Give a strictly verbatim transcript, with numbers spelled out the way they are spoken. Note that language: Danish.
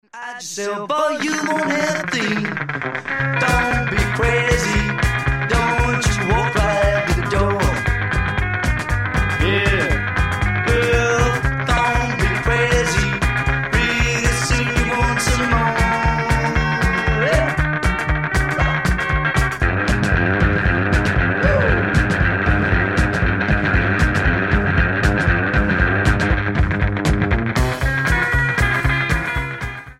I just sell volume on empty. Don't be crazy.